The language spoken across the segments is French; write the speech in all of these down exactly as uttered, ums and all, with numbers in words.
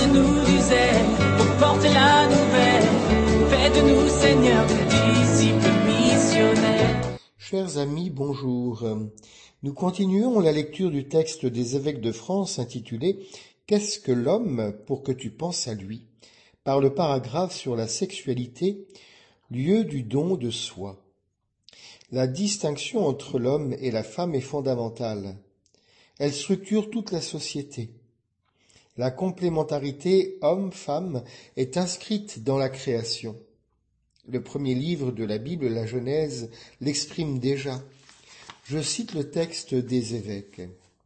Donne-nous du zèle pour porter la nouvelle. Fais de nous, Seigneur, des disciples missionnaires. Chers amis, bonjour. Nous continuons la lecture du texte des évêques de France intitulé « Qu'est-ce que l'homme pour que tu penses à lui ?» par le paragraphe sur la sexualité, lieu du don de soi. La distinction entre l'homme et la femme est fondamentale. Elle structure toute la société. La complémentarité homme-femme est inscrite dans la création. Le premier livre de la Bible, la Genèse, l'exprime déjà. Je cite le texte des évêques.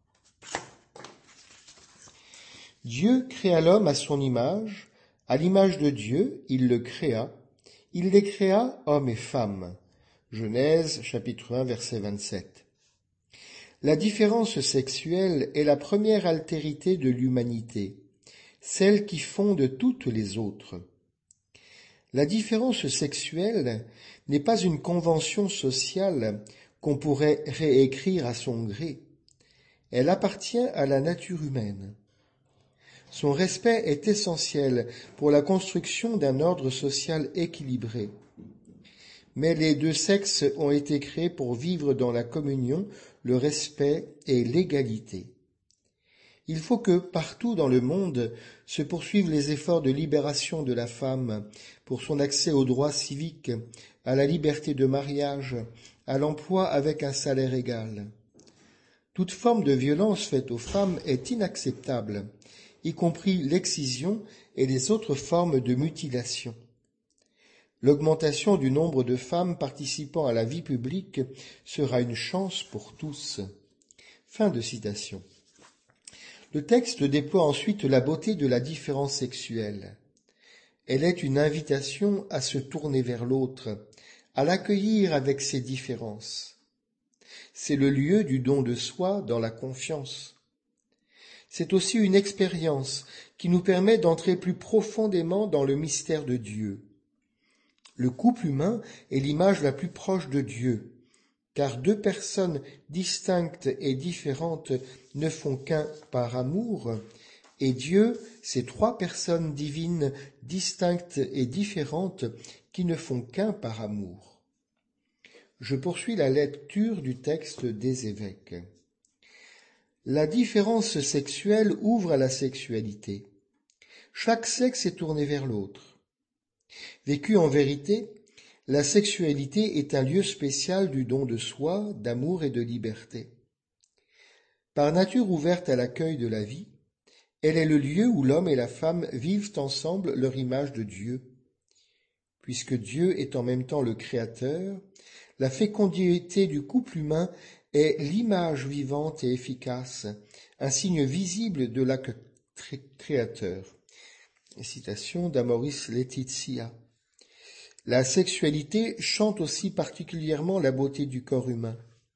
Dieu créa l'homme à son image, à l'image de Dieu, il le créa, il les créa hommes et femmes. Genèse, chapitre un, verset vingt-sept. La différence sexuelle est la première altérité de l'humanité, celle qui fonde toutes les autres. La différence sexuelle n'est pas une convention sociale qu'on pourrait réécrire à son gré. Elle appartient à la nature humaine. Son respect est essentiel pour la construction d'un ordre social équilibré. Mais les deux sexes ont été créés pour vivre dans la communion, le respect et l'égalité. Il faut que, partout dans le monde, se poursuivent les efforts de libération de la femme pour son accès aux droits civiques, à la liberté de mariage, à l'emploi avec un salaire égal. Toute forme de violence faite aux femmes est inacceptable, y compris l'excision et les autres formes de mutilation. L'augmentation du nombre de femmes participant à la vie publique sera une chance pour tous. Fin de citation. Le texte déploie ensuite la beauté de la différence sexuelle. Elle est une invitation à se tourner vers l'autre, à l'accueillir avec ses différences. C'est le lieu du don de soi dans la confiance. C'est aussi une expérience qui nous permet d'entrer plus profondément dans le mystère de Dieu. Le couple humain est l'image la plus proche de Dieu, car deux personnes distinctes et différentes ne font qu'un par amour, et Dieu, c'est trois personnes divines distinctes et différentes qui ne font qu'un par amour. Je poursuis la lecture du texte des évêques. La différence sexuelle ouvre à la sexualité. Chaque sexe est tourné vers l'autre. Vécue en vérité, la sexualité est un lieu spécial du don de soi, d'amour et de liberté. Par nature ouverte à l'accueil de la vie, elle est le lieu où l'homme et la femme vivent ensemble leur image de Dieu. Puisque Dieu est en même temps le Créateur, la fécondité du couple humain est l'image vivante et efficace, un signe visible de l'acte créateur. Citation d'Amoris Laetitia. La sexualité chante aussi particulièrement la beauté du corps humain.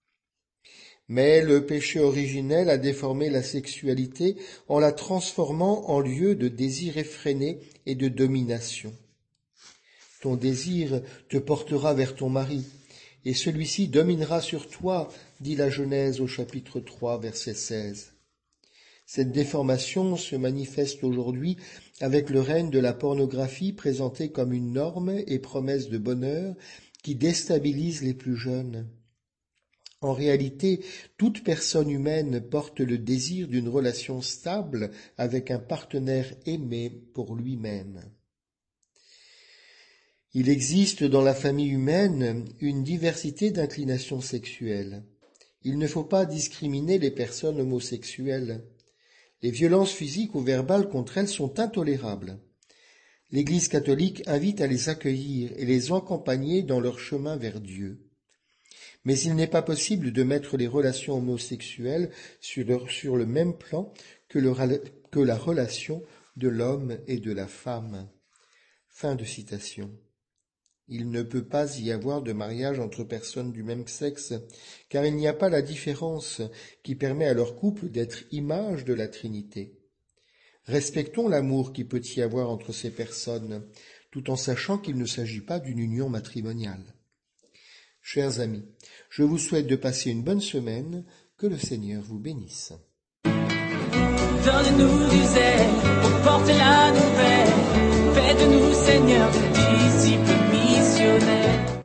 Mais le péché originel a déformé la sexualité en la transformant en lieu de désir effréné et de domination. Ton désir te portera vers ton mari, et celui-ci dominera sur toi, dit la Genèse au chapitre trois, verset seize. Cette déformation se manifeste aujourd'hui avec le règne de la pornographie présentée comme une norme et promesse de bonheur qui déstabilise les plus jeunes. En réalité, toute personne humaine porte le désir d'une relation stable avec un partenaire aimé pour lui-même. Il existe dans la famille humaine une diversité d'inclinations sexuelles. Il ne faut pas discriminer les personnes homosexuelles. Les violences physiques ou verbales contre elles sont intolérables. L'Église catholique invite à les accueillir et les accompagner dans leur chemin vers Dieu. Mais il n'est pas possible de mettre les relations homosexuelles sur, leur, sur le même plan que, le, que la relation de l'homme et de la femme. Fin de citation. Il ne peut pas y avoir de mariage entre personnes du même sexe, car il n'y a pas la différence qui permet à leur couple d'être image de la Trinité. Respectons l'amour qui peut y avoir entre ces personnes, tout en sachant qu'il ne s'agit pas d'une union matrimoniale. Chers amis, je vous souhaite de passer une bonne semaine, que le Seigneur vous bénisse. Donne-nous du zèle